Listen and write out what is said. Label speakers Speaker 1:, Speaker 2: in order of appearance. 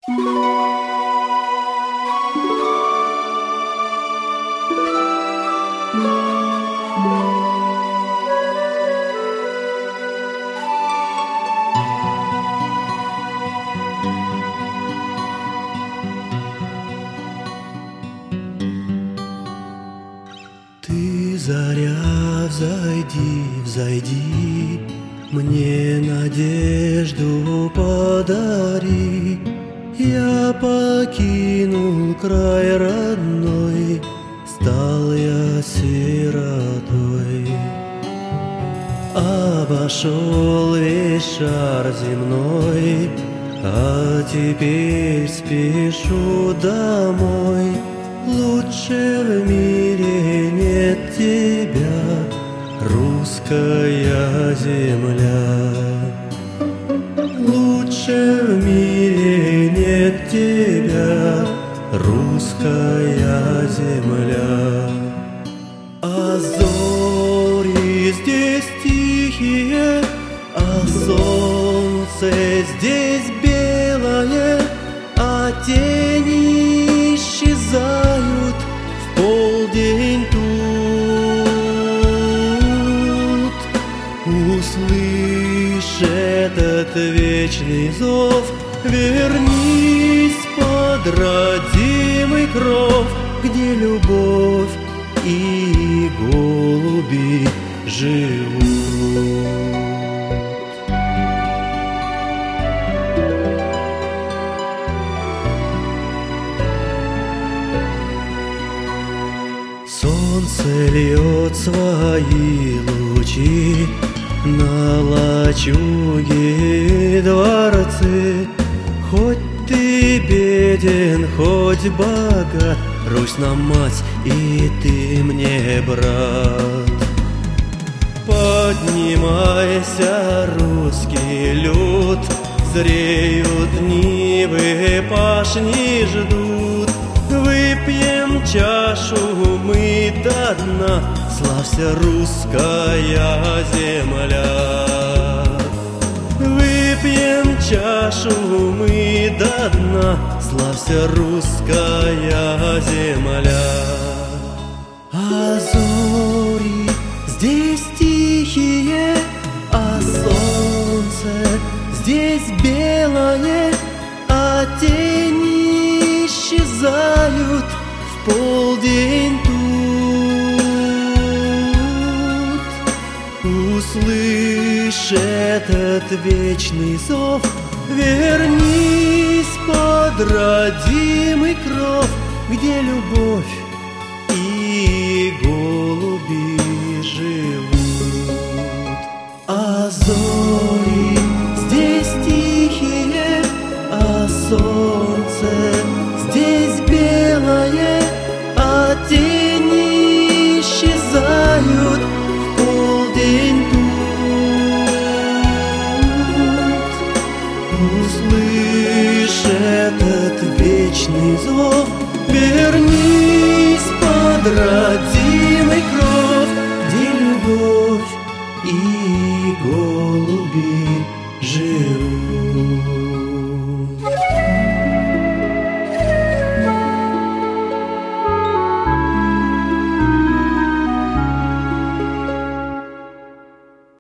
Speaker 1: Ты, заря, взойди, взойди, мне надежду подари. Я покинул край родной, стал я сиротой. Обошел весь шар земной, а теперь спешу домой. Лучше в мире нет тебя, русская земля. Лучше в мире нет тебя, русская земля. А зори здесь тихие, а солнце здесь белое, а тени исчезают в полдень тут. Услышь этот вечный зов, вернись под родимый кров, где любовь и голуби живут. Солнце льет свои лучи на лачуги дворцы. Хоть ты беден, хоть богат, Русь нам мать, и ты мне брат. Поднимайся, русский люд, зреют нивы, пашни ждут. Выпьем чашу мы до дна, славься, русская земля. Выпьем чашу мы до дна, славься, русская земля. А зори здесь тихие, а солнце здесь белое, а тени исчезают в полдень тут. Услышь этот вечный зов, вернись под родимый кров, где любовь и голуби живут. А зори здесь тихие, а солнце здесь белое, а тени исчезают в полдень тут. Услышь этот вечный зов, вернись под родимый кров, где любовь и голубь.